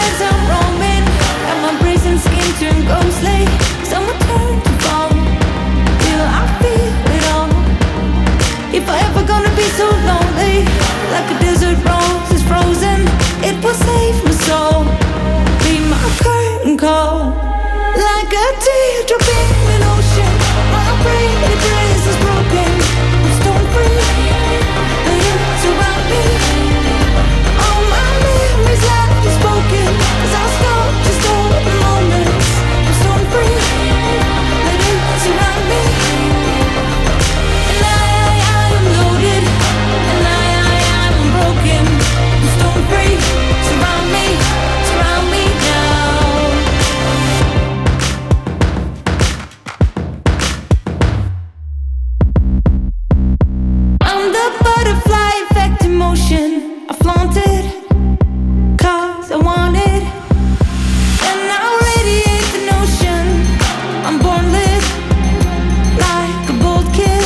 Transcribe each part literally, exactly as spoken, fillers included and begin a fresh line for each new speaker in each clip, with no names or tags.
as I'm roaming, and my brazen skin turned ghostly. Someone turned to phone. Feel I feel it all. If I ever gonna be so lonely, like a desert rose is frozen, it will save my soul. Be my curtain call, like a teardrop in an ocean. My pretty dress is broken. I'm stone free. The hills surround me. All my memories left unspoken, 'cause I stop just all the moments. I'm stone free. Let it surround me. And I, I, I am loaded. And I, I, I am broken. I'm stone free. Surround me, surround me now. I'm the butterfly effect emotion. I flaunt it, 'cause I want it. And I radiate the notion. I'm born lit, like a bold kid.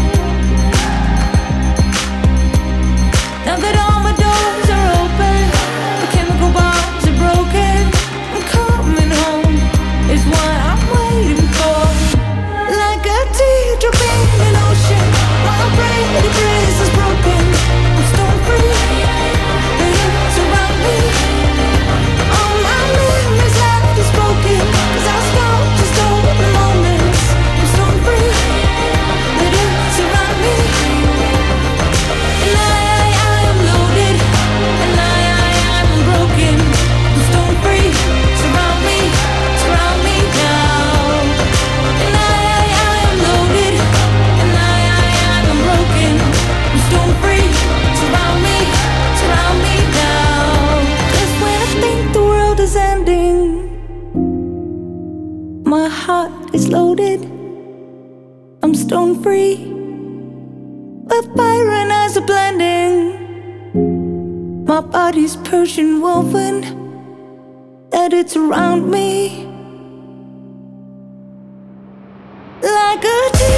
Now that all my doors are open, the chemical bonds are broken. I'm coming home, is what I'm waiting for. Like a teardrop in an ocean, my pretty dress is broken. I'm stone free. The hills surround me. All my memories left unspoken, 'cause I stop just all the moments. I'm stone free. Let it surround me. And I, I, I am loaded. And I, I, I am broken. I'm stone free. Surround me, surround me now. And I, I, I am loaded. And I, I, I am broken. I'm stone free. Surround me, surround me now. 'Cause when I think the world is ending, my heart is loaded. I'm stone free. With Byron eyes are blending. My body's Persian woven. That it's around me. Like a